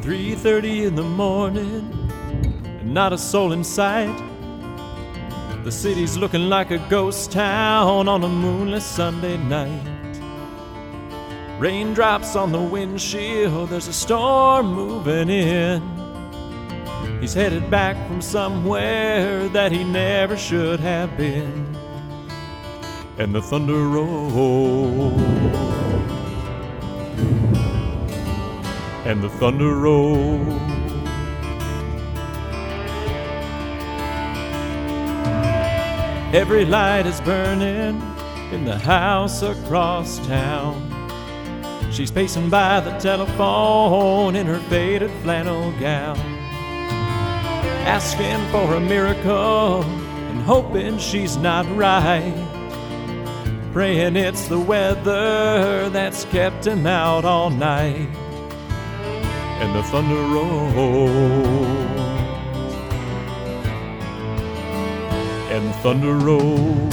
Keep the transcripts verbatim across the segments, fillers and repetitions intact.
three thirty in the morning, and not a soul in sight. The city's looking like a ghost town on a moonless Sunday night. Raindrops on the windshield, there's a storm moving in. He's headed back from somewhere that he never should have been. And the thunder rolls, and the thunder rolls. Every light is burning in the house across town. She's pacing by the telephone in her faded flannel gown, asking for a miracle and hoping she's not right, praying it's the weather that's kept him out all night. And the thunder rolls, and thunder rolls,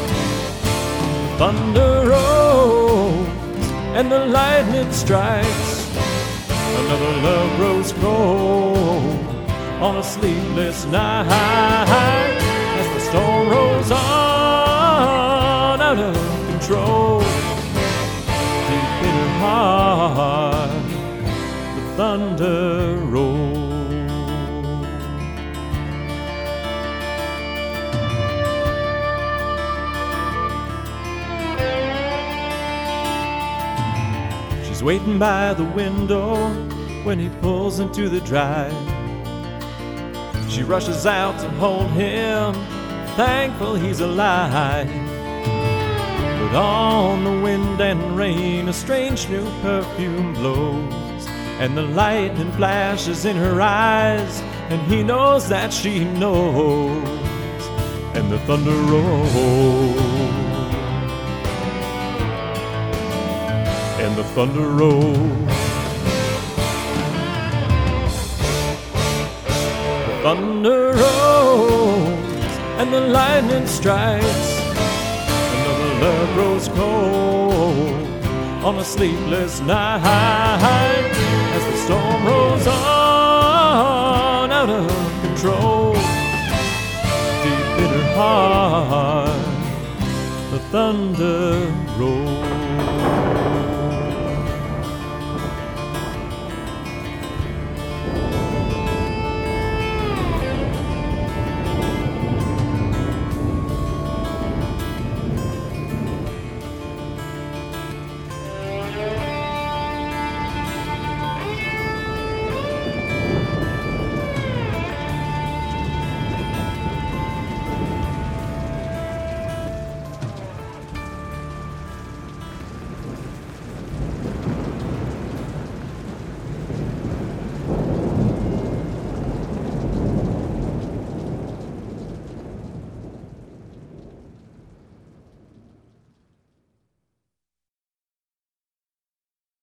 thunder rolls, and the lightning strikes. Another love grows cold on a sleepless night as the storm rolls on out of control. Deep in her heart, the thunder rolls. She's waiting by the window when he pulls into the drive. She rushes out to hold him, thankful he's alive. But on the wind and rain, a strange new perfume blows, and the lightning flashes in her eyes, and he knows that she knows. And the thunder rolls, and the thunder rolls. The thunder rolls, and the lightning strikes. Another love grows cold on a sleepless night as the storm rolls on out of control. Deep in her heart, the thunder rolls.